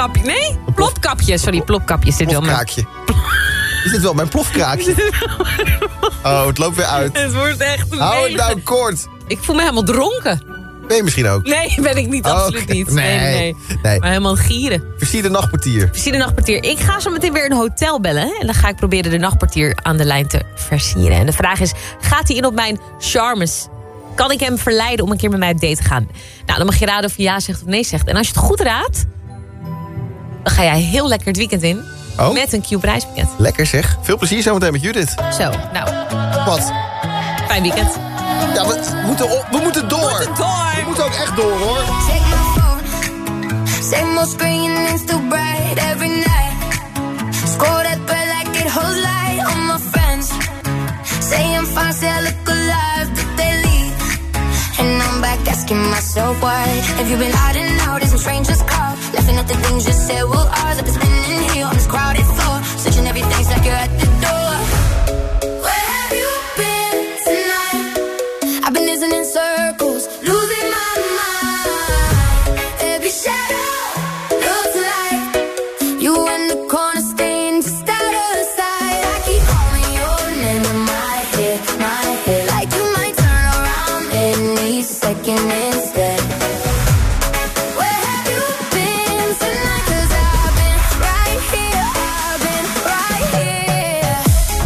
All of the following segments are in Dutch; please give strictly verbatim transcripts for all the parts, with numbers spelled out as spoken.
plofkapje. Nee, plopkapje. Sorry, plopkapje zit wel. Plofkraakje. Is dit wel mijn plofkraakje? Oh, het loopt weer uit. Het wordt echt een Hou het nou kort. Ik voel me helemaal dronken. Ben je misschien ook? Nee, ben ik niet. Oh, Absoluut okay. niet. Nee, nee, nee, nee. Maar helemaal gieren. Versierde nachtportier. Versierde nachtportier. Ik ga zo meteen weer een hotel bellen. Hè? En dan ga ik proberen de nachtportier aan de lijn te versieren. En de vraag is, gaat hij in op mijn charmes? Kan ik hem verleiden om een keer met mij op date te gaan? Nou, dan mag je raden of je ja zegt of nee zegt. En als je het goed raadt, dan ga jij heel lekker het weekend in. Oh? Met een Cube reispakket. Lekker zeg. Veel plezier zometeen met Judith. Zo, nou. Wat? Fijn weekend. Ja, we moeten, op, we moeten door. We moeten door. We moeten ook echt door, hoor. Check my phone. Same old screen and still bright every night. Scroll that bread like it holds light on my friends. Say I'm fine, say I look alive, but they leave. And I'm back asking myself why. Have you been hiding out as a stranger's car? Laughing at the things you said were ours. I've been spinning here on this crowded floor. Searching everything's like you're at the door. Where have you been tonight? I've been dancing in circles, losing my mind. Every shadow looks like you in the corner, staying just out of sight. I keep calling your name in my head, my head, like you might turn around any second instead. Where have you been tonight? 'Cause I've been right here, I've been right here.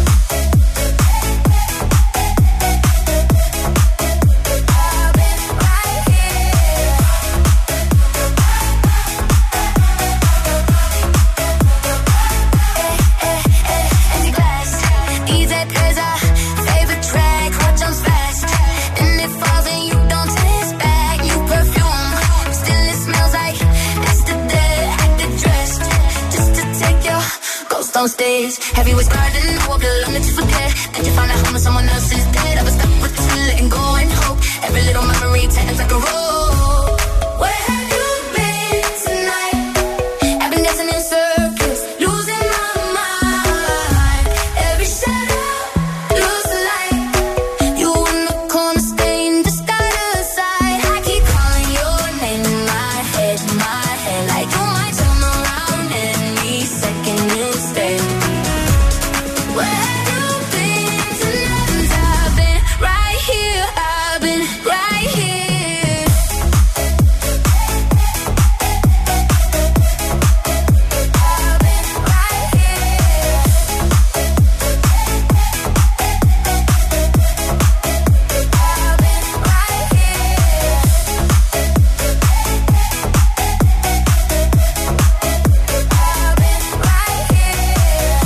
I've been right here. Eh, eh, eh, empty glass. D J plays our favorite track, watch on fast. And it falls and you don't taste back. New perfume, still it smells like yesterday. Acted dressed just to take your ghost on stage. Have you always cried and know of the love that you forget? That you find a home when someone else is dead. I was stuck with you, letting go and hope. Every little memory turns like a roll. Where have you been tonight? I've been dancing in circles, losing my mind. Every shadow looks like you in the corner, staying just out of sight. I keep calling your name in my head, my head, like you might turn around any second instead. Where have you been tonight? 'Cause I've been right here, I've been right here. I've been right here. I've been right here. I've been right here.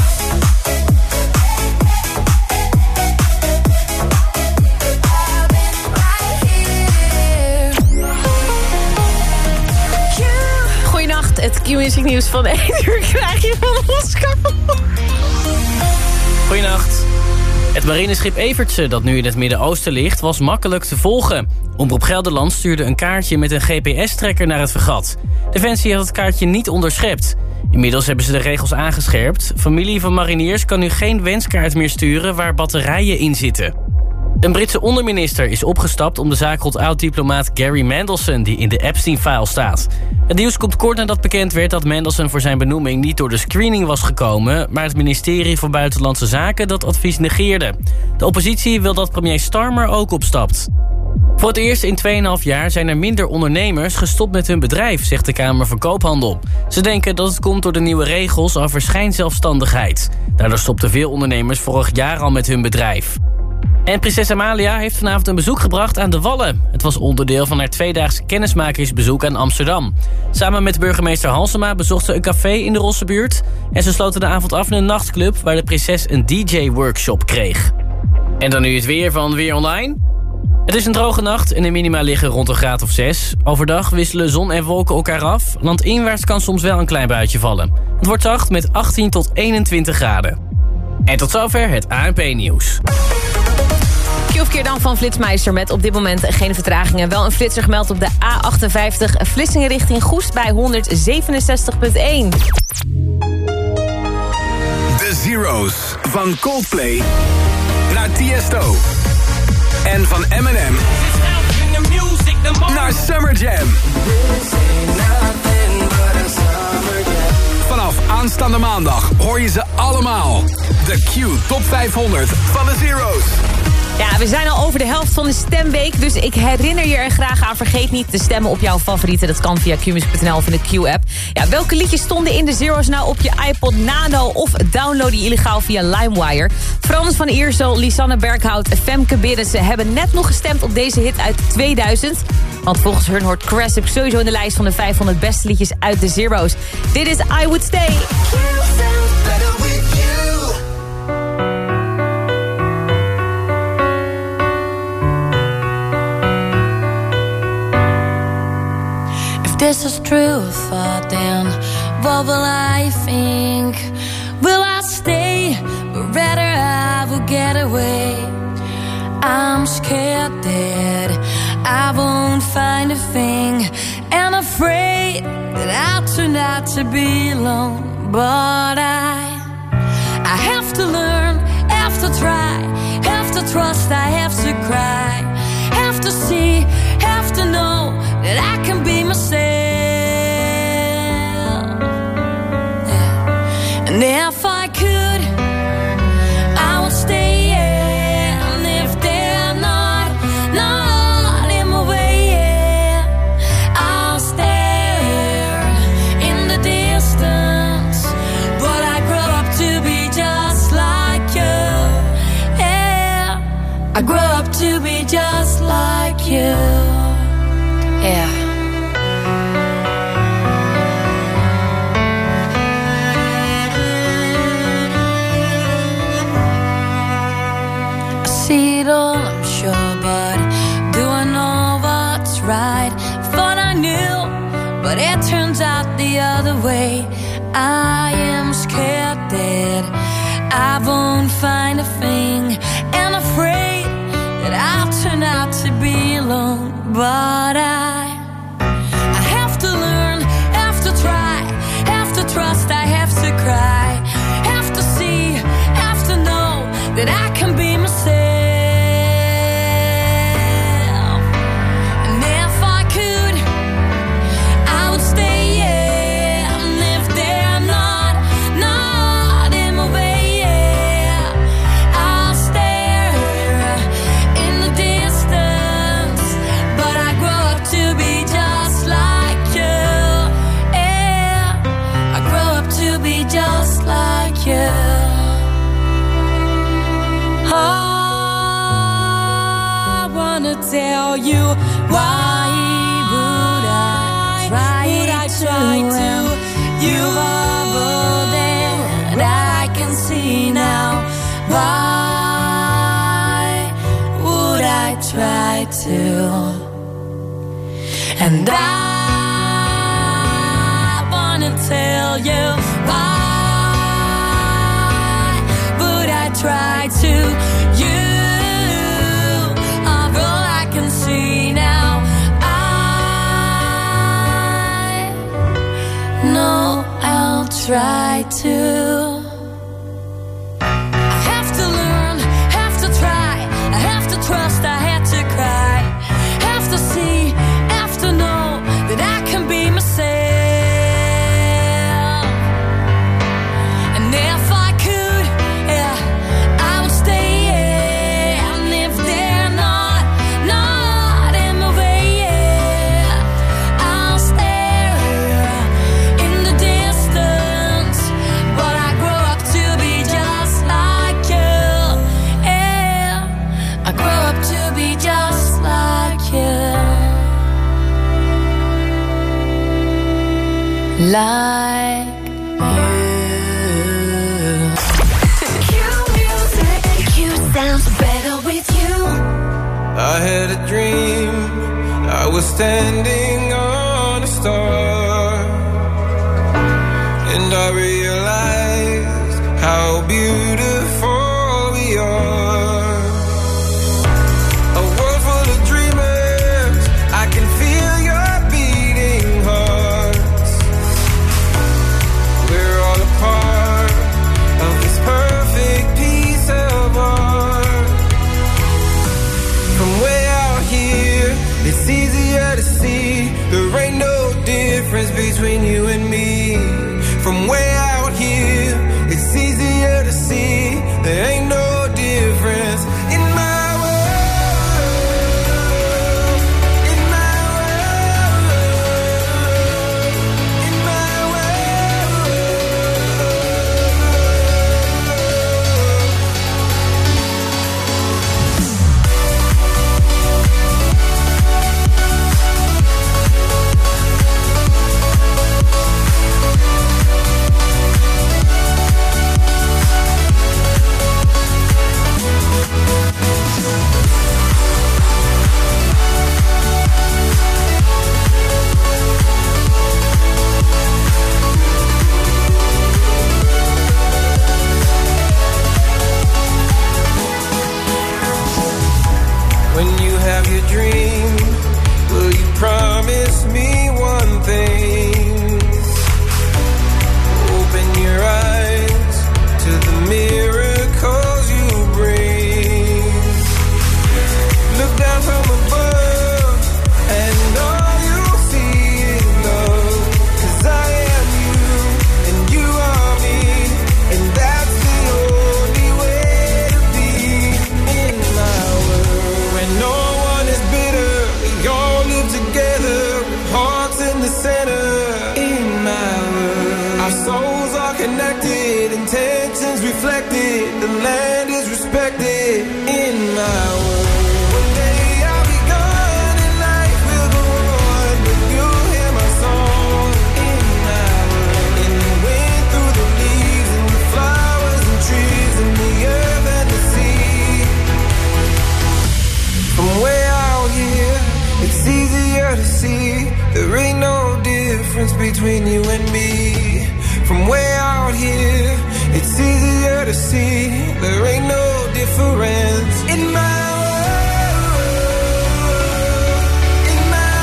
I've been right here. Goeienacht, het Q-music nieuws van één uur krijg je van Oscar. Goeienacht. Het marineschip Evertse, dat nu in het Midden-Oosten ligt, was makkelijk te volgen. Omroep Gelderland stuurde een kaartje met een G P S-trekker naar het fregat. Defensie had het kaartje niet onderschept. Inmiddels hebben ze de regels aangescherpt. Familie van mariniers kan nu geen wenskaart meer sturen waar batterijen in zitten. Een Britse onderminister is opgestapt om de zaak rond oud-diplomaat Gary Mandelson, die in de Epstein-file staat. Het nieuws komt kort nadat bekend werd dat Mandelson voor zijn benoeming niet door de screening was gekomen, maar het ministerie van Buitenlandse Zaken dat advies negeerde. De oppositie wil dat premier Starmer ook opstapt. Voor het eerst in twee komma vijf jaar zijn er minder ondernemers gestopt met hun bedrijf, zegt de Kamer van Koophandel. Ze denken dat het komt door de nieuwe regels over schijnzelfstandigheid. Daardoor stopten veel ondernemers vorig jaar al met hun bedrijf. En prinses Amalia heeft vanavond een bezoek gebracht aan de Wallen. Het was onderdeel van haar tweedaagse kennismakersbezoek aan Amsterdam. Samen met burgemeester Halsema bezocht ze een café in de Rossebuurt. En ze sloten de avond af in een nachtclub waar de prinses een D J-workshop kreeg. En dan nu het weer van Weer Online. Het is een droge nacht en de minima liggen rond een graad of zes. Overdag wisselen zon en wolken elkaar af. Landinwaarts kan soms wel een klein buitje vallen. Het wordt zacht met achttien tot eenentwintig graden. En tot zover het A N P-nieuws. Q-verkeer dan van Flitsmeister met op dit moment geen vertragingen. Wel een flitser gemeld op de A achtenvijftig Vlissingen richting Goest bij honderdzevenenzestig komma één. De Zero's van Coldplay naar Tiesto. En van Eminem naar Summer Jam. van de maandag hoor je ze allemaal. De Q Top vijfhonderd van de Zero's. Ja, we zijn al over de helft van de stemweek, dus ik herinner je er graag aan. Vergeet niet te stemmen op jouw favorieten. Dat kan via q music punt n l of in de Q-app. Ja, welke liedjes stonden in de Zero's nou op je iPod Nano of download die illegaal via LimeWire? Frans van Iersel, Lisanne Berghout en Femke Biddensen hebben net nog gestemd op deze hit uit tweeduizend. Want volgens hun hoort Crassic sowieso in de lijst van de vijfhonderd beste liedjes uit de Zero's. Dit is I Would Stay. This is truth, then what will I think? Will I stay, or rather I will get away? I'm scared that I won't find a thing, and afraid that I'll turn out to be alone. But I, I have to learn, have to try, have to trust, I have to cry, have to see, have to know that I can be myself. And if I could, I would stay. Yeah. And if they're not, not in my way, yeah, I'll stare in the distance. But I grow up to be just like you. Yeah, I grow up to be just like you. Yeah. See it all, I'm sure, but do I know what's right? Thought I knew, but it turns out the other way. I am scared that I won't find a thing, and afraid that I'll turn out to be alone. But I, I have to learn, have to try, have to trust, I have to cry, have to see, have to know that I can be myself. And if I could, I would stay, yeah. And if they're not, not in my way, yeah, I'll stare in the distance. But I grow up to be just like you, yeah, I grow up to be just like you. I wanna tell you why would I try, would I try to, to you are more than I can see now. Why would I try to? And I wanna tell you why would I try to? You are all I can see now. I know I'll try to. I have to learn, have to try, I have to trust, I had to cry, have to see, have to know that I can be myself. And if I could, yeah, I would stay, yeah. And if they're not, not in my way, yeah, I'll stare in the distance. But I grow up to be just like you, yeah, I grow up to be just like you. Like Q sounds better with you. I had a dream, I was standing on a star, and I realized how beautiful we are. A world full of dreamers, I can feel your beating hearts. We're all a part of this perfect piece of art. From way out here, it's easier to see there ain't no difference Our souls are connected, intentions reflected. The land is respected in my world. One day I'll be gone and life will go on, but you'll hear my song in my world. And the wind through the leaves and the flowers and trees and the earth and the sea. From way out here, it's easier to see. There ain't no difference between you and me. From way out here, it's easier to see. There ain't no difference in my world, in my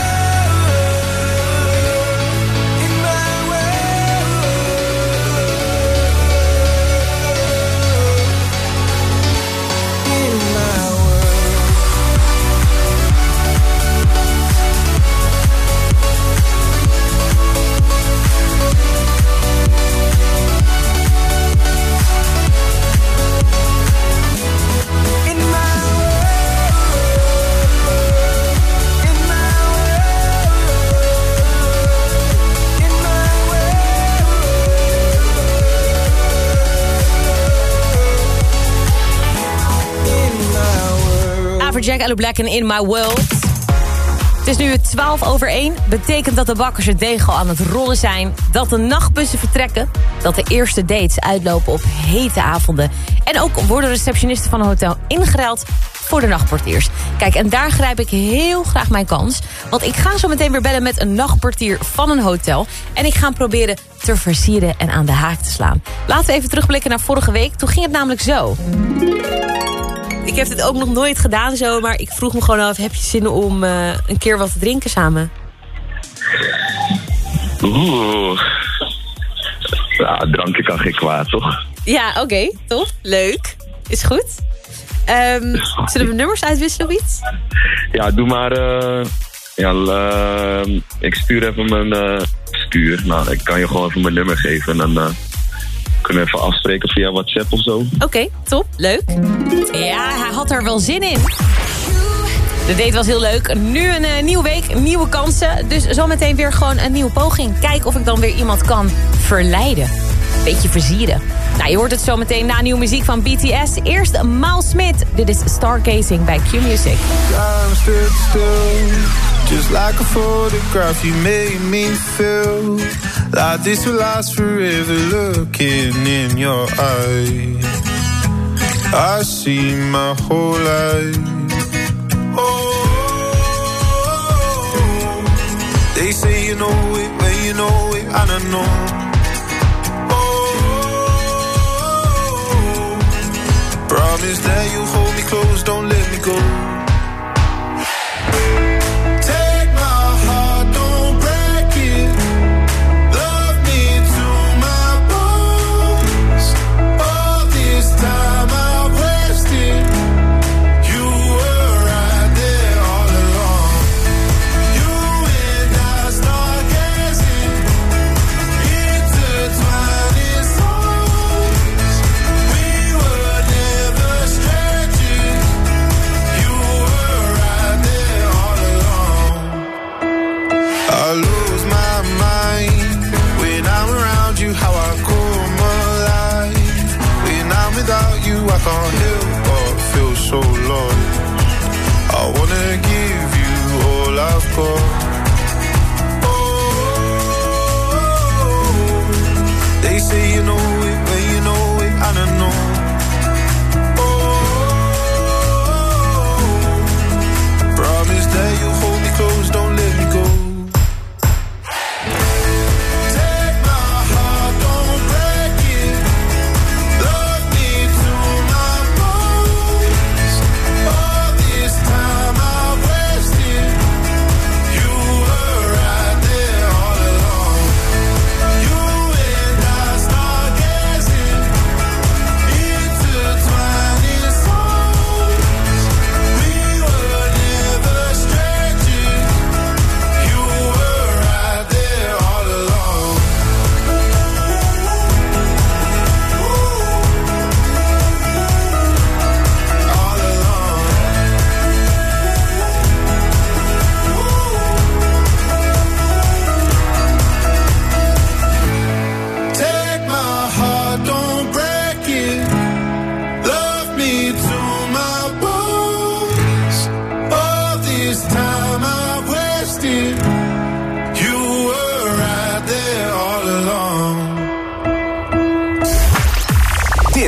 world, in my world, in my world. Jack Ellie Black en In My World. Het is nu twaalf over één. Betekent dat de bakkers het deeg al aan het rollen zijn. Dat de nachtbussen vertrekken. Dat de eerste dates uitlopen op hete avonden. En ook worden receptionisten van een hotel ingeruild voor de nachtportiers. Kijk, en daar grijp ik heel graag mijn kans. Want ik ga zo meteen weer bellen met een nachtportier van een hotel. En ik ga hem proberen te versieren en aan de haak te slaan. Laten we even terugblikken naar vorige week. Toen ging het namelijk zo. Ik heb dit ook nog nooit gedaan zo, maar ik vroeg me gewoon af, heb je zin om uh, een keer wat te drinken samen? Oeh. Ja, drankje kan geen kwaad, toch? Ja, oké, okay, top. Leuk. Is goed. Um, zullen we nummers uitwisselen of iets? Ja, doe maar... Uh, ja, uh, ik stuur even mijn... Uh, stuur. Nou, ik kan je gewoon even mijn nummer geven en dan... Uh, kunnen we even afspreken via WhatsApp of zo. Oké, okay, top. Leuk. Ja, hij had er wel zin in. De date was heel leuk. Nu een uh, nieuwe week, nieuwe kansen. Dus zometeen weer gewoon een nieuwe poging. Kijken of ik dan weer iemand kan verleiden. Beetje versieren. Nou, je hoort het zometeen na nieuwe muziek van B T S. Eerst Miles Smith. Dit is Stargazing bij Q Music. I'm still still, just like a photograph you made me feel like this will last forever. Looking in your eyes, I see my whole life. Oh, they say you know it, when you know it, I don't know. Promise that you'll hold me close, don't let me go. Take my heart, don't break it. Love me to my bones. All this time I've wasted. You were right there all along. You and I start gazing, intertwining souls. We were never strangers. You were right there all along. I lose my mind when I'm around you. How I come alive when I'm without you. I can't help but feel so lost. I wanna give you all I've got. Oh, they say you know it when you know it, I don't know. Promise that you'll hold me close, don't let me go. Take my heart, don't break it. Love me to my bones. All this time I've wasted. You were right there all along. You and I start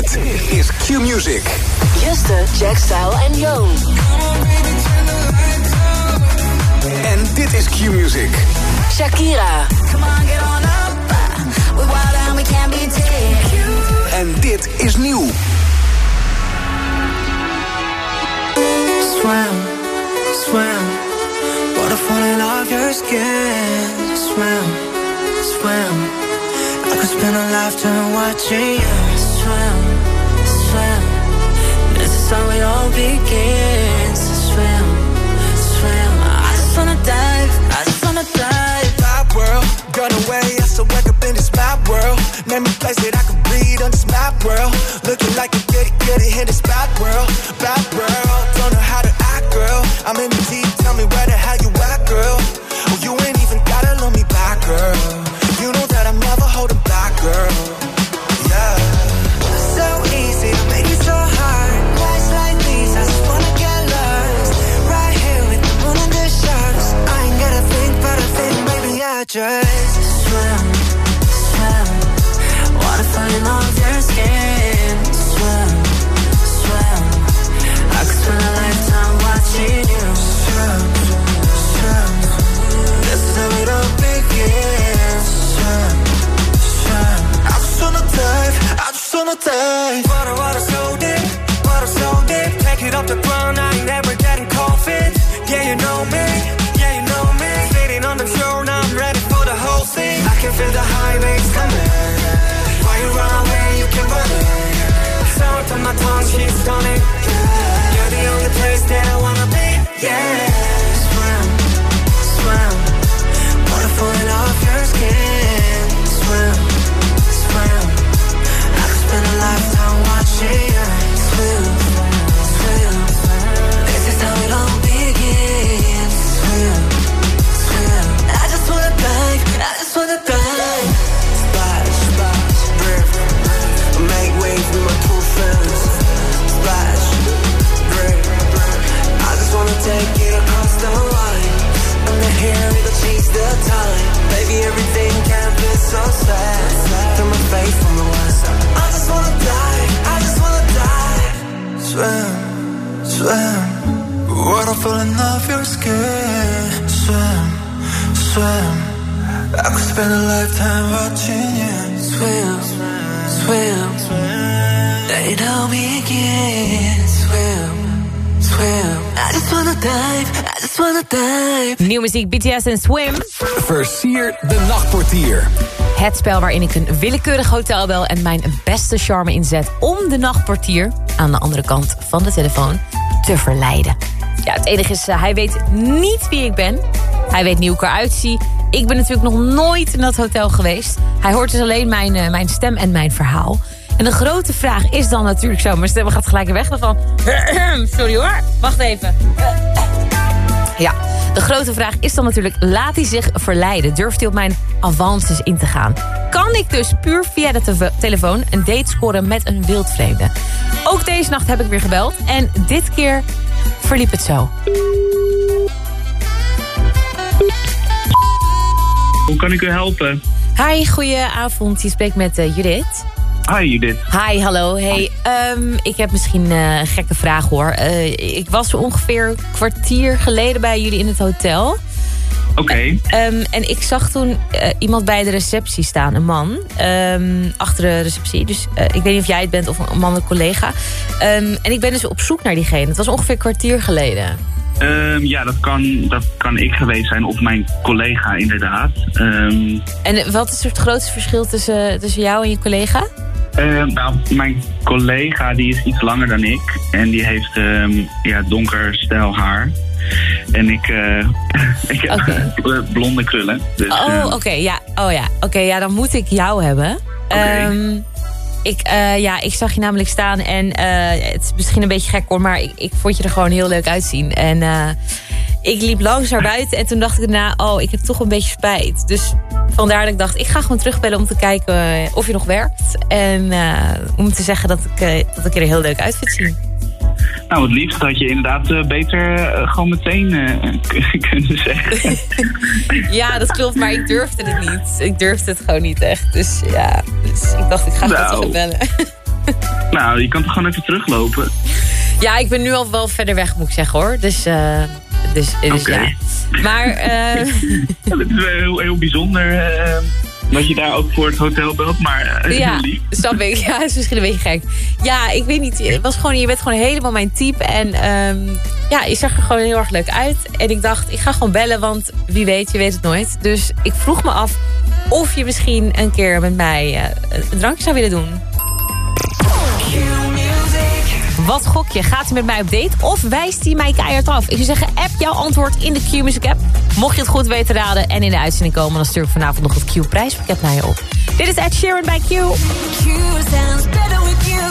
Dit is Q-Music. Juste, Jack Style en Young. En dit is Q-Music. Shakira. Come on, get on up. We're wild and we can't be tamed. En dit is nieuw. Swim, swim, waterfall in off your skin. Swim, swim, I could spend a lifetime watching you. Swim, swim, this is how it all begins. Swim, swim, I just wanna dive, I just wanna dive. Bad world, gone away, I still wake up in this mad world. Name a place that I can breathe on this map world. Looking like a goody goody in this bad world, bad world. Don't know how to act, girl. I'm in the deep, tell me where the hell you at, girl. Oh, you ain't even gotta love me back, girl. You know that I'm never holding back, girl. Yeah. So easy to make it so hard. Nights like these, I just wanna get lost. Right here with the moon and the stars. I ain't gotta think, but I think, baby, I just swim, swim. Water falling off your skin. Swim, swim. I could spend a lifetime watching you. Swim, swim. This is how it all begins. Swim, swim. I just wanna dive, I just wanna dive. Water, water so deep, water so deep. Take it off the ground, I ain't never getting cold feet. Yeah, you know me, yeah, you know me. Sitting on the shore, now I'm ready for the whole thing. I can feel the high waves coming. Why you run away, you can run it. Sour on my tongue, she's stunning. You're the only place that I wanna be. Yeah. Swim, swim. Water falling off your skin. Swim, swim. I could spend a lifetime watching you. Swim, swim. This is how it all begins. Swim, swim. I just wanna dive, I just wanna dive. Splash, splash, rip, make waves with my two friends. Splash, rip, I just wanna take it across the line. I'm not here to chase the time. Baby, everything can be so sad. Turn my face from the west. I just wanna die, I just wanna die. Swim, swim. Water falling off your skin. Swim, swim. I could spend a lifetime watching you. Swim, swim, swim. It all begins. Swim, swim. I just wanna dive, I just wanna dive. Nieuwe muziek, B T S en Swim. Versier de nachtportier. Het spel waarin ik een willekeurig hotel bel en mijn beste charme inzet om de nachtportier aan de andere kant van de telefoon te verleiden. Ja, het enige is, uh, hij weet niet wie ik ben. Hij weet niet hoe ik eruit zie. Ik ben natuurlijk nog nooit in dat hotel geweest. Hij hoort dus alleen mijn, uh, mijn stem en mijn verhaal. En de grote vraag is dan natuurlijk zo... mijn stem gaat gelijk weg van... sorry hoor, wacht even. Ja, de grote vraag is dan natuurlijk... laat hij zich verleiden? Durft hij op mijn avances in te gaan? Kan ik dus puur via de te- telefoon een date scoren met een wildvreemde? Ook deze nacht heb ik weer gebeld. En dit keer verliep het zo. Hoe kan ik u helpen? Hi, goedenavond. Je spreekt met uh, Judith. Hi Judith. Hi, hallo. Hey, um, ik heb misschien uh, een gekke vraag hoor. Uh, ik was zo ongeveer een kwartier geleden bij jullie in het hotel. Oké. Okay. Um, en ik zag toen uh, iemand bij de receptie staan, een man. Um, achter de receptie. Dus uh, ik weet niet of jij het bent of een mannelijke collega. Um, en ik ben dus op zoek naar diegene. Het was ongeveer een kwartier geleden. Um, ja, dat kan, dat kan ik geweest zijn of mijn collega inderdaad. Um, en wat is het grootste verschil tussen, tussen jou en je collega? Uh, nou, mijn collega die is iets langer dan ik. En die heeft um, ja, donker stijl haar. En ik, uh, ik heb okay. blonde krullen. Dus, oh, uh, oké. Okay, ja. Oh, ja. Oké, okay, ja, dan moet ik jou hebben. Okay. Um, ik, uh, ja, ik zag je namelijk staan en uh, het is misschien een beetje gek hoor, maar ik, ik vond je er gewoon heel leuk uitzien. En uh, ik liep langs naar buiten en toen dacht ik daarna, oh, ik heb toch een beetje spijt. Dus vandaar dat ik dacht, ik ga gewoon terugbellen om te kijken uh, of je nog werkt. En uh, om te zeggen dat ik, uh, dat ik er heel leuk uit vind zien. Nou, het liefst had je inderdaad uh, beter uh, gewoon meteen uh, k- kunnen zeggen. Ja, dat klopt, maar ik durfde het niet. Ik durfde het gewoon niet echt. Dus ja, dus ik dacht, ik ga gewoon nou. terugbellen. Nou, je kan toch gewoon even teruglopen? Ja, ik ben nu al wel verder weg, moet ik zeggen, hoor. Dus, uh, dus, dus Oké. ja. Maar... Uh... Ja, het is wel heel, heel bijzonder... Uh... dat je daar ook voor het hotel belt, maar uh, ja, heel lief. snap ik. Ja, dat is misschien een beetje gek. Ja, ik weet niet. Het was gewoon, je bent gewoon helemaal mijn type. En um, ja, je zag er gewoon heel erg leuk uit. En ik dacht, ik ga gewoon bellen, want wie weet, je weet het nooit. Dus ik vroeg me af of je misschien een keer met mij uh, een drankje zou willen doen. Wat gok je? Gaat hij met mij op date of wijst hij mij keihard af? Ik zou zeggen, app jouw antwoord in de Q-Music app. Mocht je het goed weten raden en in de uitzending komen... dan stuur ik vanavond nog het Q-prijspakket naar je op. Dit is Ed Sheeran bij Q. Q sounds better with you.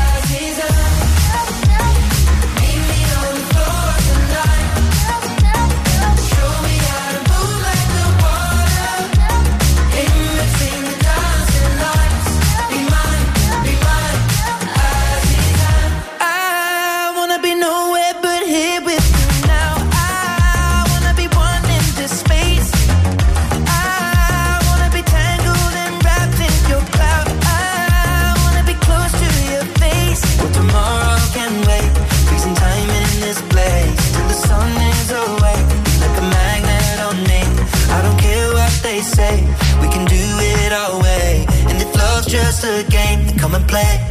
Just a game, then come and play.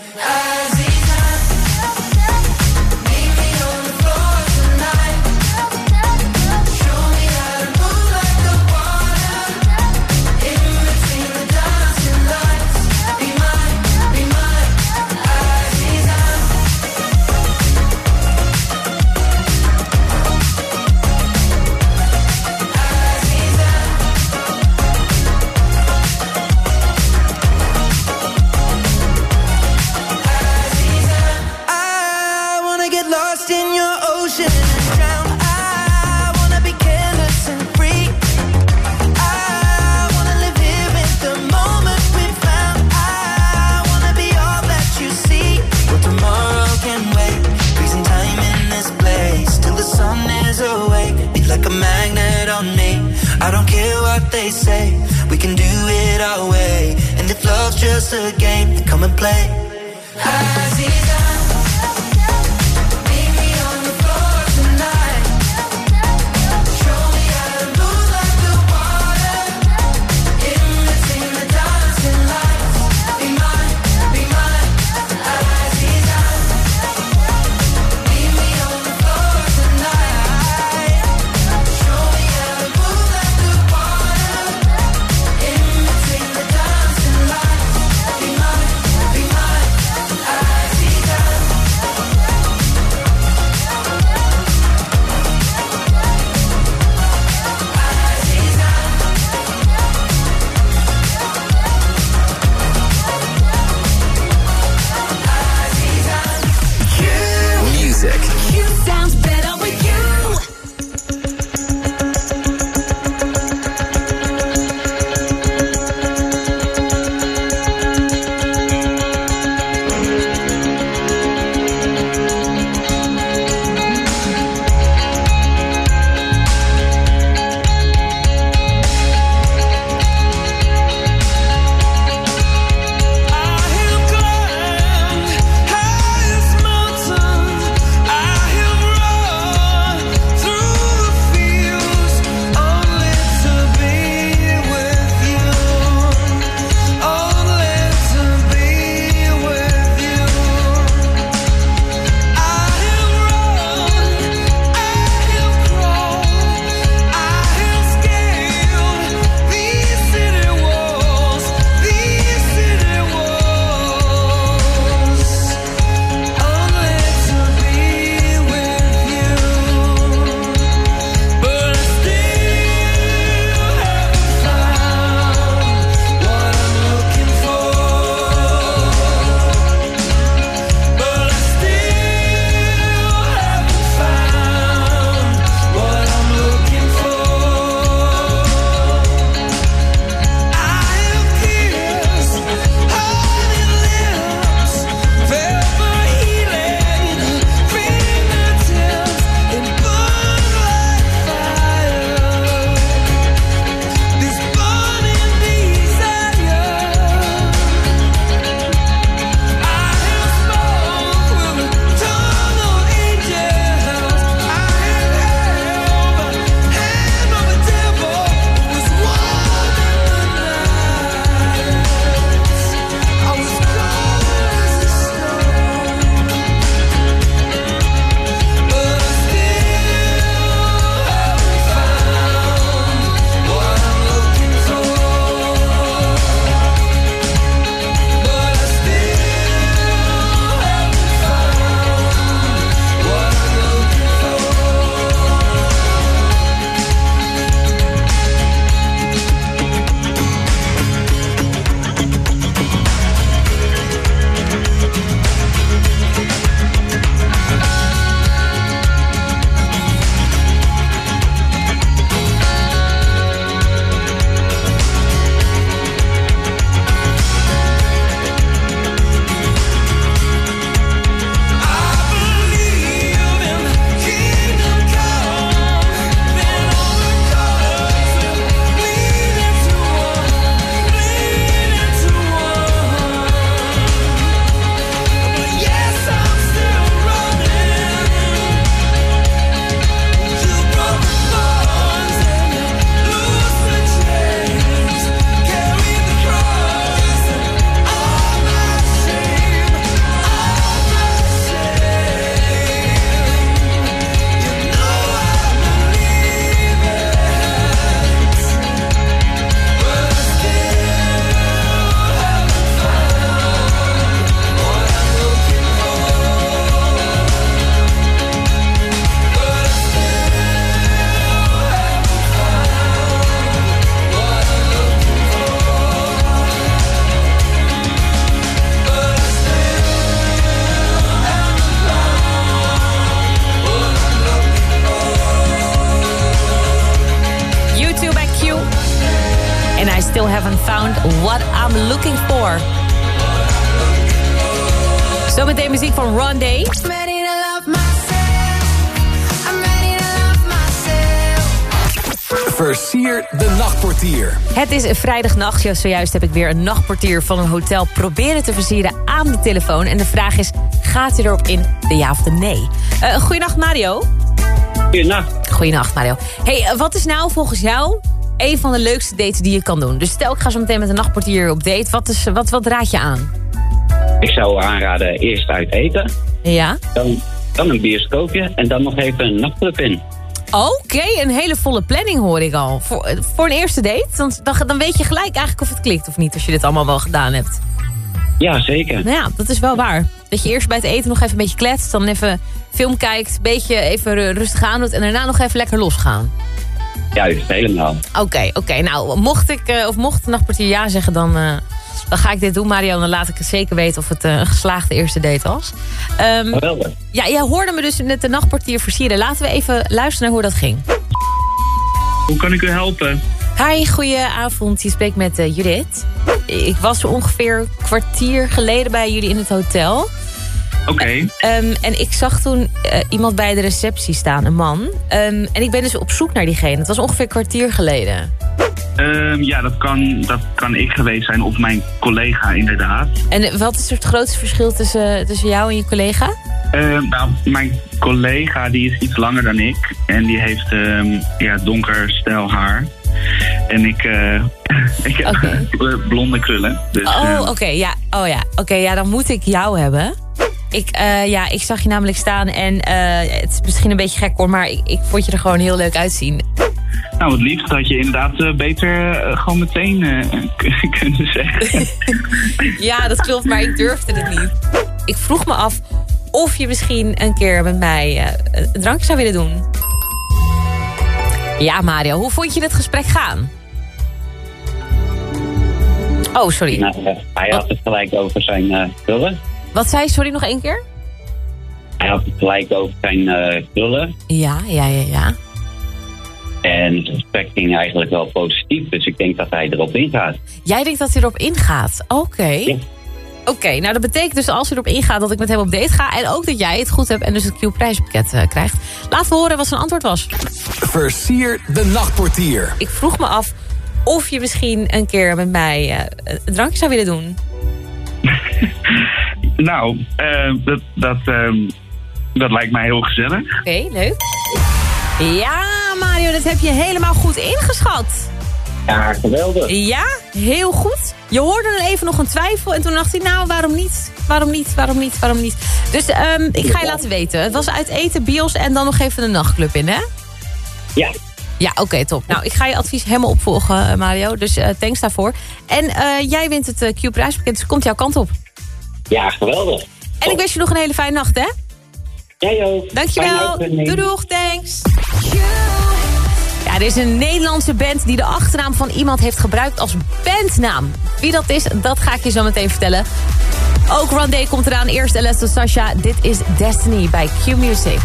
Just a game, then come and play. What I'm Looking For. Zometeen muziek van Rondé. Versier de nachtportier. Het is een vrijdagnacht. Ja, zojuist heb ik weer een nachtportier van een hotel proberen te versieren aan de telefoon. En de vraag is, gaat hij erop in, de ja of de nee? Uh, goeienacht Mario. Goeienacht. Goeienacht Mario. Hey, wat is nou volgens jou een van de leukste dates die je kan doen? Dus stel ik ga zo meteen met een nachtportier op date. Wat, is, wat, wat raad je aan? Ik zou aanraden eerst uit eten. Ja. Dan, dan een bioscoopje en dan nog even een nachtclub in. Oké, okay, een hele volle planning hoor ik al. Voor, voor een eerste date? Dan, dan, dan weet je gelijk eigenlijk of het klikt of niet, als je dit allemaal wel gedaan hebt. Ja, zeker. Nou ja, dat is wel waar. Dat je eerst bij het eten nog even een beetje kletst, dan even film kijkt, een beetje even rustig aan doet en daarna nog even lekker losgaan. Juist, helemaal. Oké, okay, oké. Okay. Nou, mocht ik, uh, of mocht de nachtportier ja zeggen, dan, uh, dan ga ik dit doen, Mario. Dan laat ik het zeker weten of het uh, een geslaagde eerste date was. Um, Geweldig. Ja, jij hoorde me dus net de nachtportier versieren. Laten we even luisteren naar hoe dat ging. Hoe kan ik u helpen? Hi, goedenavond. Je spreekt met uh, Judith. Ik was zo ongeveer een kwartier geleden bij jullie in het hotel. Oké. Okay. Um, en ik zag toen uh, iemand bij de receptie staan, een man. Um, en ik ben dus op zoek naar diegene. Het was ongeveer een kwartier geleden. Um, ja, dat kan, dat kan ik geweest zijn of mijn collega inderdaad. En wat is het grootste verschil tussen, tussen jou en je collega? Uh, nou, mijn collega die is iets langer dan ik. En die heeft um, ja, donker stijl haar. En ik, uh, ik heb okay. blonde krullen. Dus, oh, uh, oké. Okay, ja. Oh ja. Oké, okay, ja, dan moet ik jou hebben. Ik, uh, ja, ik zag je namelijk staan en uh, het is misschien een beetje gek hoor, maar ik, ik vond je er gewoon heel leuk uitzien. Nou, het liefst had je inderdaad uh, beter uh, gewoon meteen uh, k- kunnen zeggen. Ja, dat klopt, maar ik durfde het niet. Ik vroeg me af of je misschien een keer met mij uh, een drankje zou willen doen. Ja, Mario, hoe vond je het gesprek gaan? Oh, sorry. Nou, uh, hij had het gelijk over zijn uh, krullen. Wat zei je? Sorry, nog één keer? Hij had het gelijk over zijn uh, krullen. Ja, ja, ja, ja. En het gesprek ging eigenlijk wel positief, dus ik denk dat hij erop ingaat. Jij denkt dat hij erop ingaat? Oké. Okay. Ja. Oké, okay, nou dat betekent dus als hij erop ingaat dat ik met hem op date ga. En ook dat jij het goed hebt en dus het Q-prijspakket uh, krijgt. Laten we horen wat zijn antwoord was. Versier de nachtportier. Ik vroeg me af of je misschien een keer met mij uh, een drankje zou willen doen. Nou, uh, dat, dat, uh, dat lijkt mij heel gezellig. Oké, okay, leuk. Ja, Mario, dat heb je helemaal goed ingeschat. Ja, geweldig. Ja, heel goed. Je hoorde dan even nog een twijfel en toen dacht ik, nou, waarom niet? Waarom niet? Waarom niet? Waarom niet? Dus um, ik ga je laten weten. Het was uit eten, bios en dan nog even een nachtclub in, hè? Ja. Ja, oké, okay, top. Nou, ik ga je advies helemaal opvolgen, Mario. Dus uh, thanks daarvoor. En uh, jij wint het uh, Q-prijspakket, dus komt jouw kant op. Ja, geweldig. En ik wens je nog een hele fijne nacht, hè? Jij ook. Dankjewel. Doei doeg, thanks. Ja, er is een Nederlandse band die de achternaam van iemand heeft gebruikt als bandnaam. Wie dat is, dat ga ik je zo meteen vertellen. Ook Rondé komt eraan. Eerst Alesso Sasha. Dit is Destiny bij Q Music.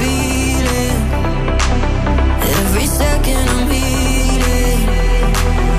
Every second I'm healing.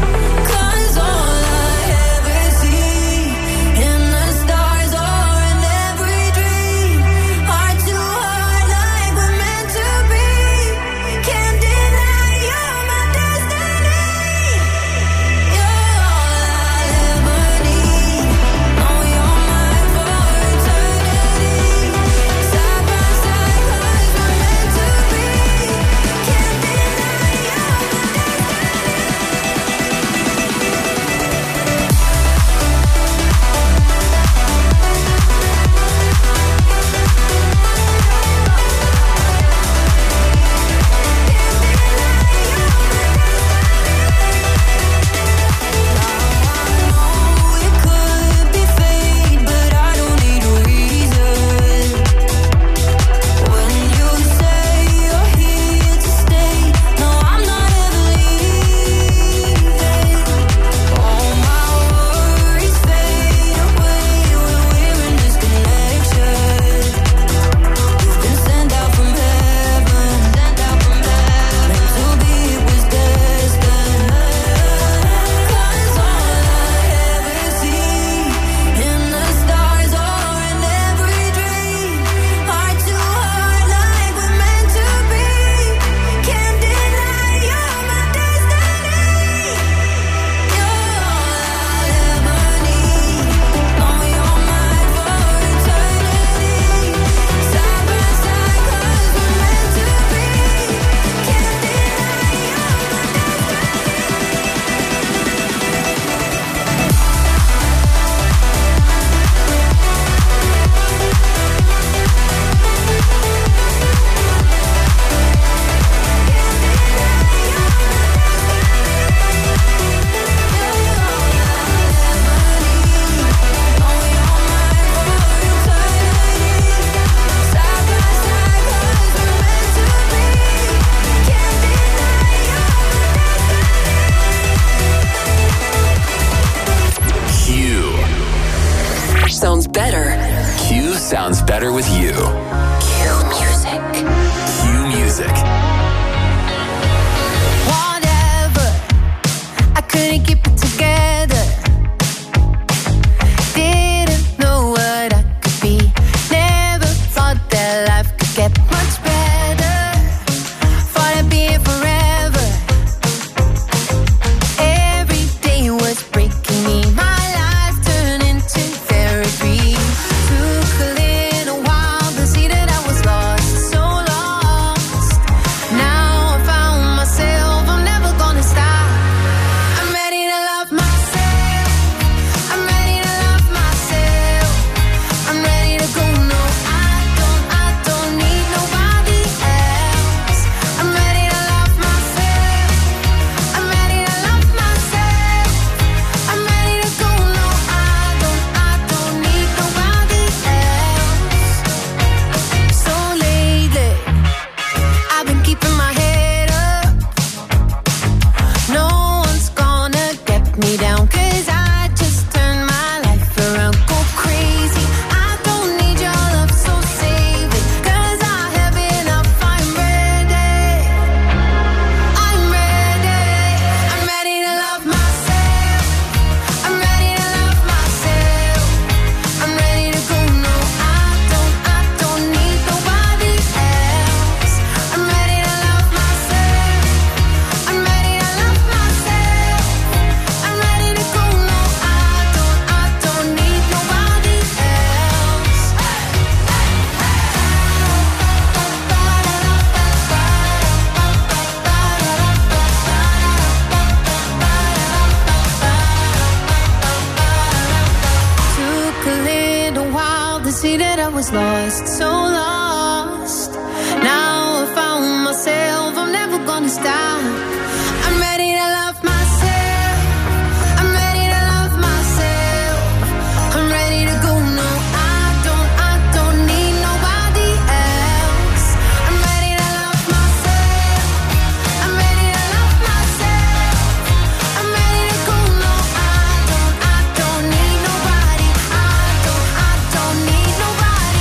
was lost, so lost. Now I found myself, I'm never gonna stop. I'm ready to love myself. I'm ready to love myself. I'm ready to go. No, I don't, I don't need nobody else. I'm ready to love myself. I'm ready to love myself. I'm ready to go. No, I don't, I don't need nobody. I don't, I don't need nobody.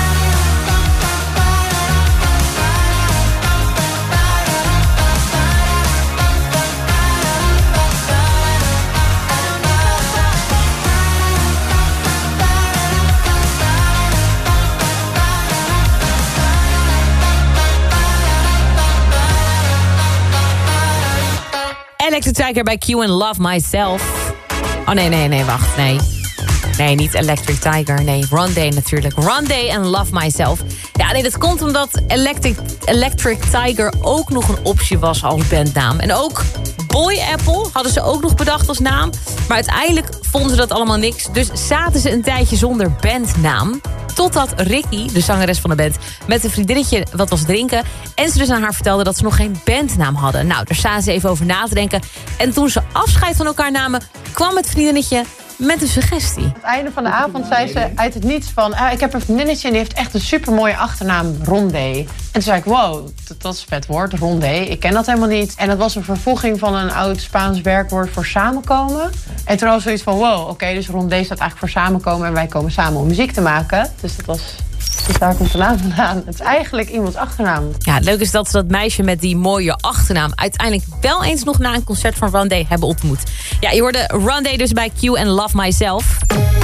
Electric Tiger bij Q en Love Myself. Oh nee, nee, nee, wacht, nee. Nee, niet Electric Tiger, nee, Rondé natuurlijk. Rondé en Love Myself. Ja, nee, dat komt omdat Electric, Electric Tiger ook nog een optie was als bandnaam. En ook Boy Apple hadden ze ook nog bedacht als naam. Maar uiteindelijk vonden ze dat allemaal niks. Dus zaten ze een tijdje zonder bandnaam. Totdat Ricky, de zangeres van de band, met een vriendinnetje wat was drinken. En ze dus aan haar vertelde dat ze nog geen bandnaam hadden. Nou, daar zaten ze even over na te denken. En toen ze afscheid van elkaar namen, kwam het vriendinnetje met een suggestie. Aan het einde van de avond zei ze uit het niets van... Ah, ik heb een vriendinnetje en die heeft echt een supermooie achternaam, Rondé. En toen zei ik, wow, dat, dat is een vet woord, Rondé. Ik ken dat helemaal niet. En dat was een vervoeging van een oud Spaans werkwoord voor samenkomen. En toen was zoiets van, wow, oké, okay, dus Rondé staat eigenlijk voor samenkomen... en wij komen samen om muziek te maken. Dus dat was... Dus daar komt de naam vandaan. Het is eigenlijk iemands achternaam. Ja, het leuke is dat ze dat meisje met die mooie achternaam... uiteindelijk wel eens nog na een concert van Rondé hebben ontmoet. Ja, je hoorde Rondé dus bij Q en Love Myself.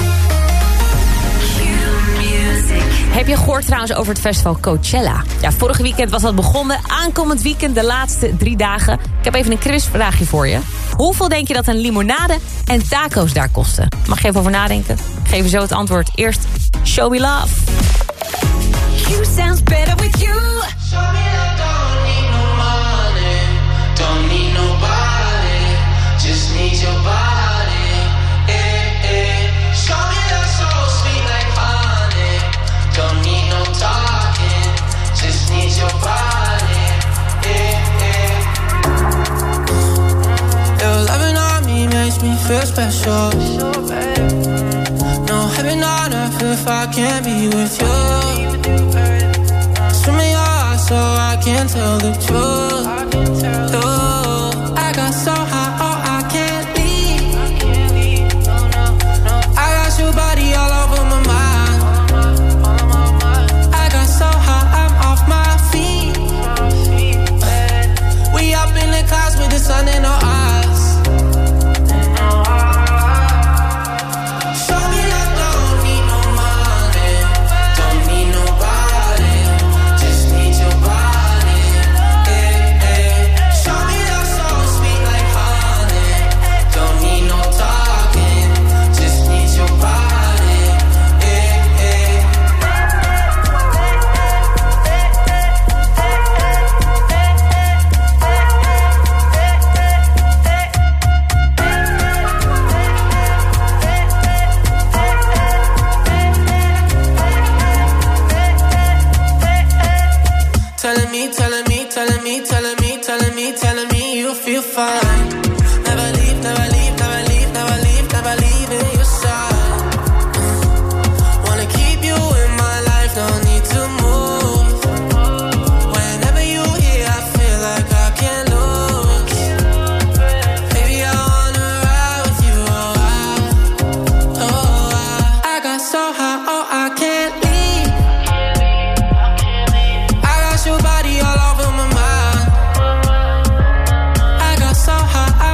Heb je gehoord trouwens over het festival Coachella? Ja, vorige weekend was dat begonnen. Aankomend weekend de laatste drie dagen. Ik heb even een quizvraagje voor je. Hoeveel denk je dat een limonade en taco's daar kosten? Mag je even over nadenken? Geef je zo het antwoord. Eerst Show Me Love. You sounds better with you. Show me love, don't need no money, don't need nobody, just need your body. Eh, eh. Show me love so sweet like honey, don't need no talking, just need your body. Eh, eh. Your loving on me makes me feel special. No heaven on earth if I can't be with you. Swim in your eyes so I can't tell the truth. Oh, I got so high, oh, I can't leave. I got your body all over my mind. I got so high, I'm off my feet. We up in the clouds with the sun in our eyes. Your body all over my mind. I got so high.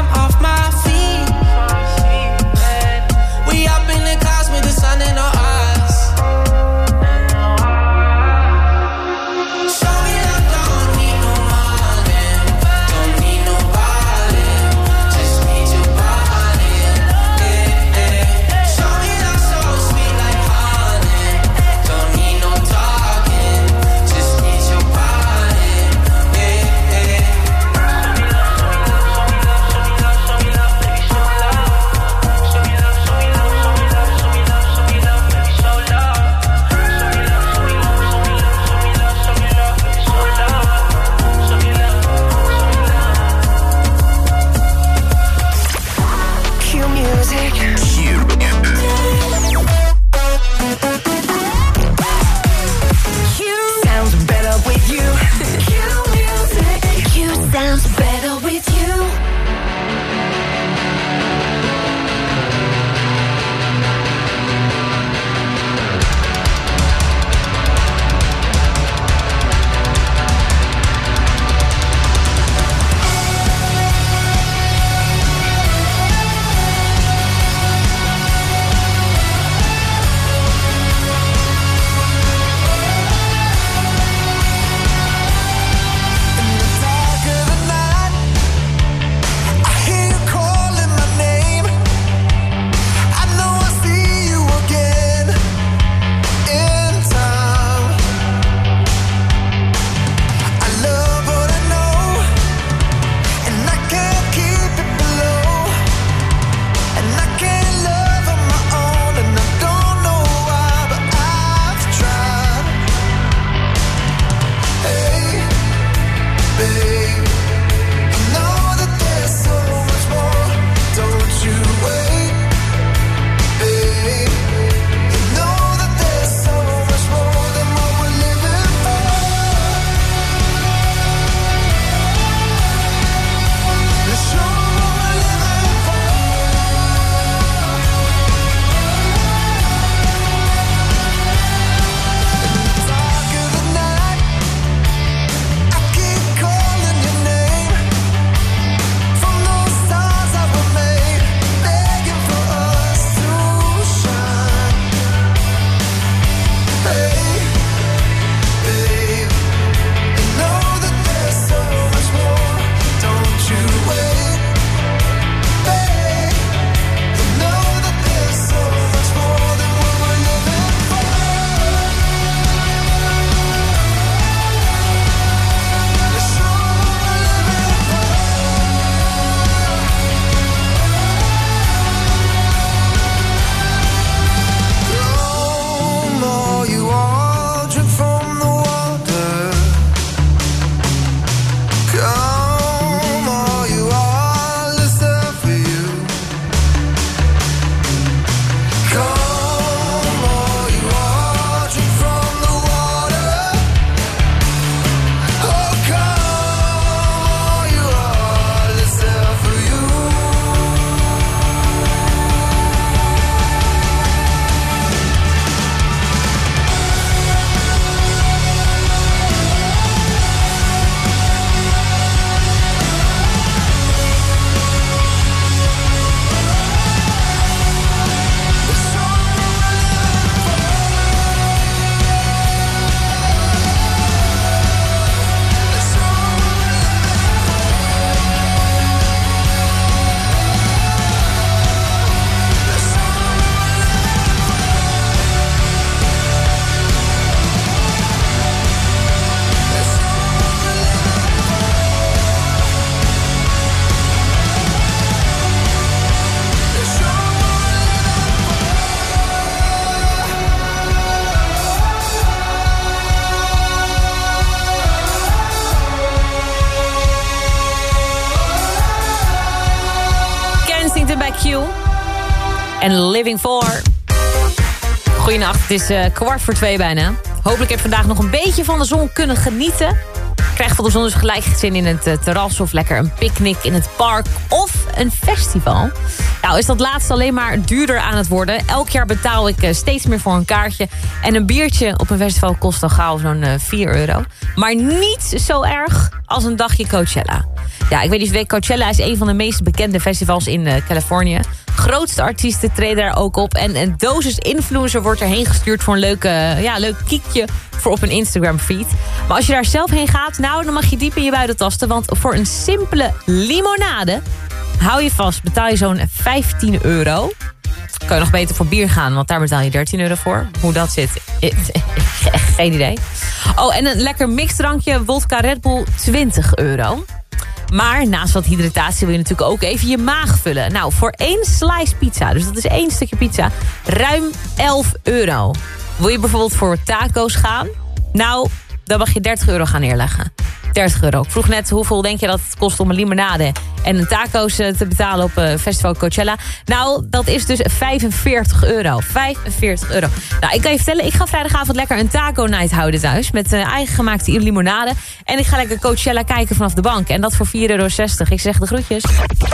en Living For. Goedenacht, het is uh, kwart voor twee bijna. Hopelijk heb je vandaag nog een beetje van de zon kunnen genieten. Krijg van de zon dus gelijk zin in het uh, terras of lekker een picknick in het park of een festival. Nou is dat laatste alleen maar duurder aan het worden. Elk jaar betaal ik uh, steeds meer voor een kaartje. En een biertje op een festival kost dan gauw zo'n uh, vier euro. Maar niet zo erg als een dagje Coachella. Ja, ik weet niet of je weet, Coachella is een van de meest bekende festivals in uh, Californië. Grootste artiesten treden daar ook op. En een dosis influencer wordt erheen gestuurd voor een leuke, ja, leuk kiekje voor op een Instagram feed. Maar als je daar zelf heen gaat, nou, dan mag je diep in je buiden tasten. Want voor een simpele limonade, hou je vast, betaal je zo'n vijftien euro. Kan je nog beter voor bier gaan, want daar betaal je dertien euro voor. Hoe dat zit, geen idee. Oh, en een lekker mixdrankje, vodka Red Bull, twintig euro. Maar naast wat hydratatie wil je natuurlijk ook even je maag vullen. Nou, voor één slice pizza, dus dat is één stukje pizza, ruim elf euro. Wil je bijvoorbeeld voor taco's gaan? Nou, dan mag je dertig euro gaan neerleggen. dertig euro. Ik vroeg net, hoeveel denk je dat het kost om een limonade en een taco's te betalen op uh, Festival Coachella? Nou, dat is dus vijfenveertig euro. vijfenveertig euro. Nou, ik kan je vertellen, ik ga vrijdagavond lekker een taco night houden thuis. Met uh, eigen gemaakte limonade. En ik ga lekker Coachella kijken vanaf de bank. En dat voor vier euro zestig. Ik zeg de groetjes.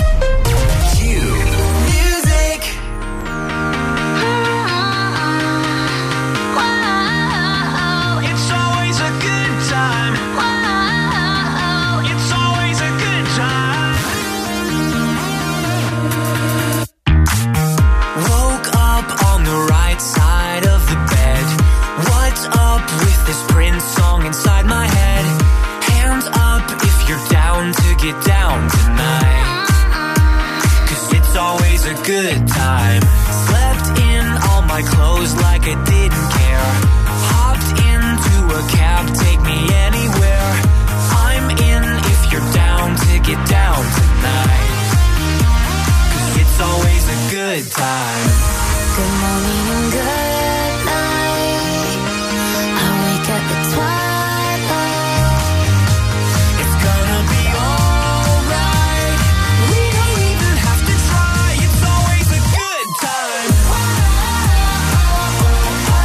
Good time. Slept in all my clothes like I didn't care. Hopped into a cab, take me anywhere. I'm in if you're down to get down tonight. 'Cause it's always a good time. Good morning and good night. I wake up at twilight. It's gonna be alright. We don't even have to try. It's always a good time.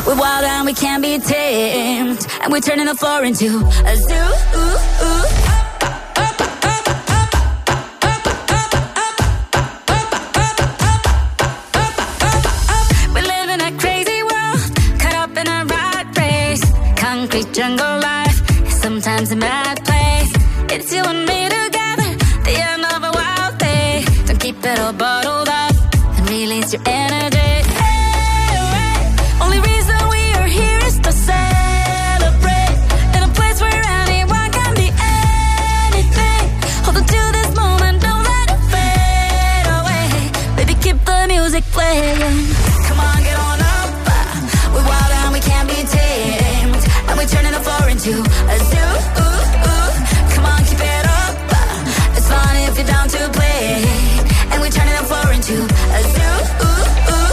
We're wild and we can't be tamed, and we're turning the floor into a zoo. Ooh, ooh. We live in a crazy world, caught up in a rat race. Concrete jungle life, sometimes a mad place. It's you and me together, the end of a wild day. Don't keep it all bottled up and release your energy. Hey, hey. Only reason we are here is to celebrate in a place where anyone can be anything. Hold on to this moment, don't let it fade away. Baby, keep the music playing. Come on, get on up. We're wild and we can't be tamed, and we're turning the floor into a zoo. Ooh, ooh. Come on, keep it up. It's fun if you're down to play, and we're turning the floor into a zoo. Ooh, ooh.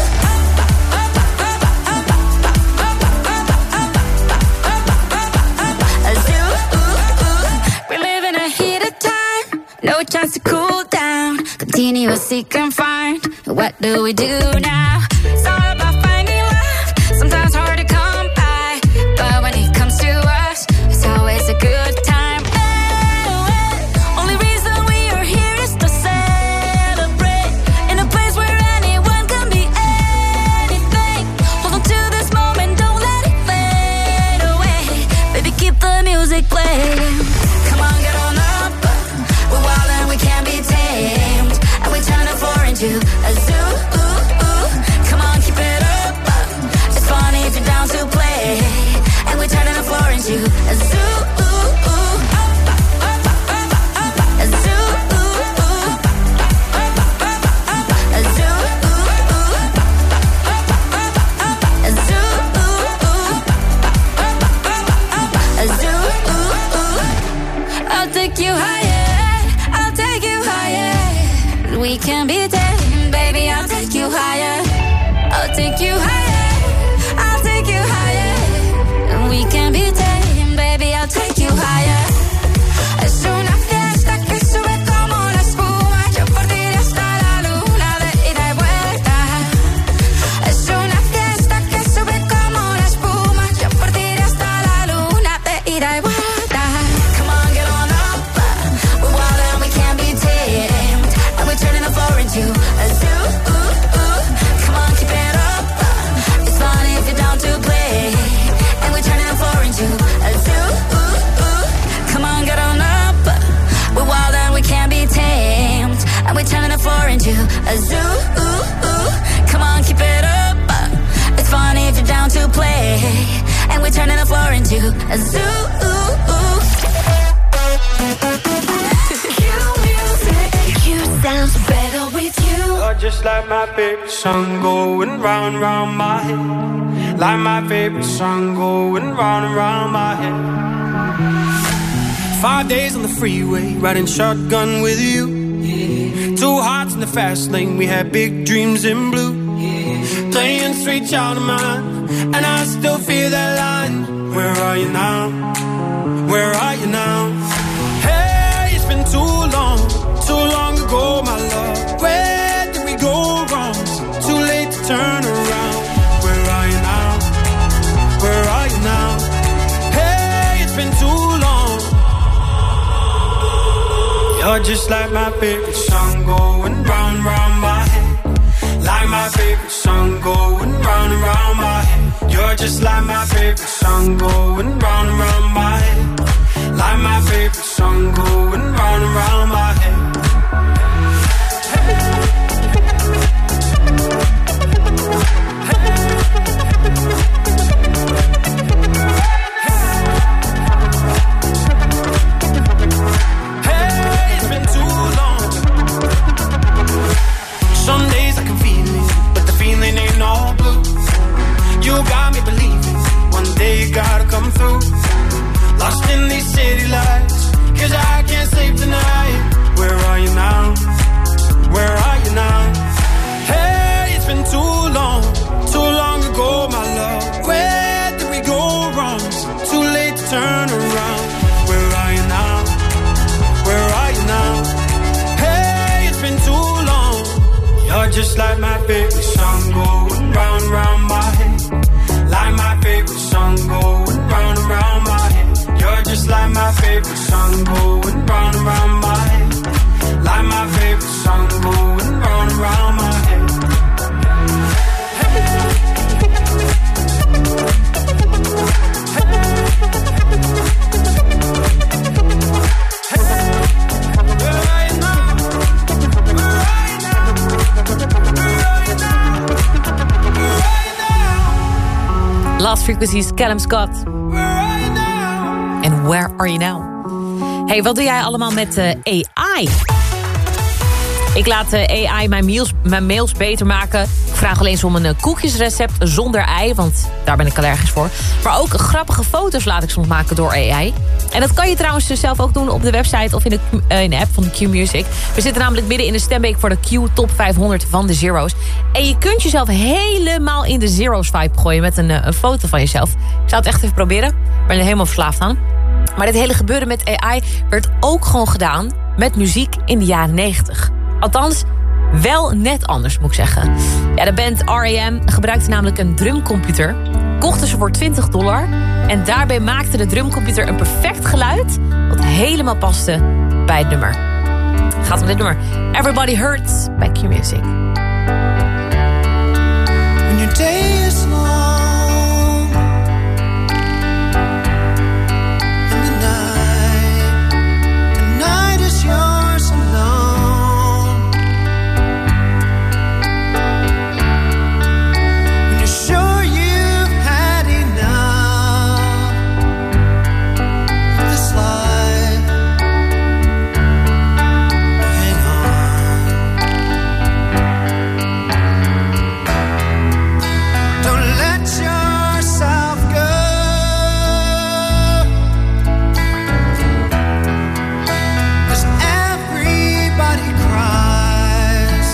A zoo. Ooh, ooh. We live in a heated time, no chance to cool down. Continuous seek and find. What do we do now? It's all about finding love. Sometimes hard to come by, but when it comes to us, it's always a good time. Hey, hey. Only reason we are here is to celebrate in a place where anyone can be anything. Hold on to this moment, don't let it fade away. Baby, keep the music playing. Come on, get on up. We're wild and we can't be tamed, and we turn the floor into a zoo. Ooh, ooh. Come on, keep it up. It's funny if you're down to play, and we're turning the floor into a zoo. Ooh, ooh. A zoo. Ooh, ooh. A zoo. Ooh, ooh. A zoo. Ooh, ooh. A zoo. Ooh, ooh. I'll take you higher. I'll take you higher. We can be tamed, baby. I'll take you higher. I'll take you higher. I'll take you higher. We can be tamed, baby. I'll take you higher. Es una fiesta que sube como la espuma. Yo por ti hasta la luna de ida y vuelta. Es una fiesta que sube como la espuma. Yo por ti hasta la luna de ida y vuelta. Come on, get on up. We're wild and we can't be tamed, and we're turning the floor into a zoo. Ooh, ooh. Come on, keep it up. It's fun if you're down to play, and we're turning the floor into a zoo. Ooh, ooh. Come on, get on up. We're wild and we can't be tamed, and we're turning the floor into a zoo. Ooh, ooh. Come on, keep it up. It's fun if you're down to play, and we're turning the floor into a zoo. Ooh, ooh. Cute sounds better with you. You're just like my favorite song going round and round my head. Like my favorite song going round and round my head. Five days on the freeway, riding shotgun with you. Yeah. Two hearts in the fast lane, we had big dreams in blue. Yeah. Playing sweet child of mine, and I still feel that line. Where are you now? Where are you now? Hey, it's been too long, too long ago, my love. Where did we go wrong? Too late to turn around. Where are you now? Where are you now? Hey, it's been too long. You're just like my favorite song going round and round my head. Like my favorite song going round and round my head. You're just like my favorite song going round and round my head. Like my favorite song going round and round my head. Hey, it's been too long. Some days I can feel it, but the feeling ain't all blue. You got me believing one day you gotta come through. Lost in these city lights, cause I can't sleep tonight. Where are you now? Where are you now? Hey, it's been too long, too long ago, my love. Where did we go wrong? Too late to turn around. Where are you now? Where are you now? Hey, it's been too long. You're just like my favorite song going round, round my head. Like my favorite song going round and round my head. You're just like my favorite song going round and round my head. Like my favorite song going round and round my head. Last Frequencies, Callum Scott. En Where Are You Now? Hey, wat doe jij allemaal met uh, A I? Ik laat uh, A I mijn mails, mijn mails beter maken. Ik vraag alleen eens om een uh, koekjesrecept zonder ei, want daar ben ik allergisch voor. Maar ook grappige foto's laat ik soms maken door A I. En dat kan je trouwens zelf ook doen op de website of in de, uh, in de app van de Q-Music. We zitten namelijk midden in de stemweek voor de Q Top vijfhonderd van de Zero's. En je kunt jezelf helemaal in de Zero's vibe gooien met een, uh, een foto van jezelf. Ik zou het echt even proberen. Ik ben er helemaal verslaafd aan. Maar dit hele gebeuren met A I werd ook gewoon gedaan met muziek in de jaren negentig. Althans, wel net anders, moet ik zeggen. Ja, de band R E M gebruikte namelijk een drumcomputer. Kochten ze voor twintig dollar. En daarbij maakte de drumcomputer een perfect geluid wat helemaal paste bij het nummer. Gaat met dit nummer. Everybody Hurts bij Q-Music. When your day is long and the night, the night is yours alone. When you're sure you've had enough of this life, hang on. Don't let yourself go. 'Cause everybody cries,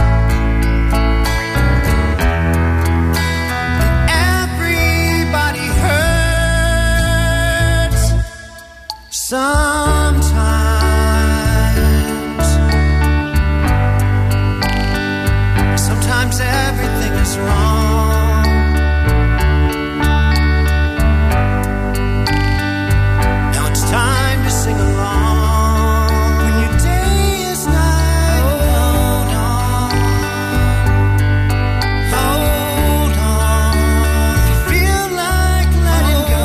and everybody hurts sometimes. Sometimes everything is wrong. Now it's time to sing along. When your day is night, hold on, hold on. If you feel like letting go,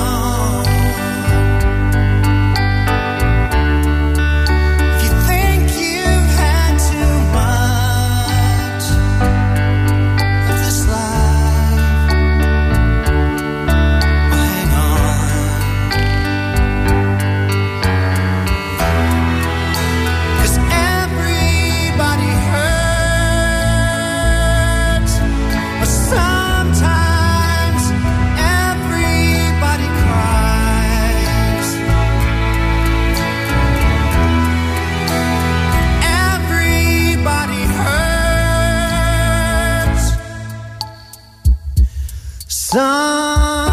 if you think you've had too much of this life, well, hang on. 'Cause everybody hurts, but sometimes everybody cries. Everybody hurts sometimes.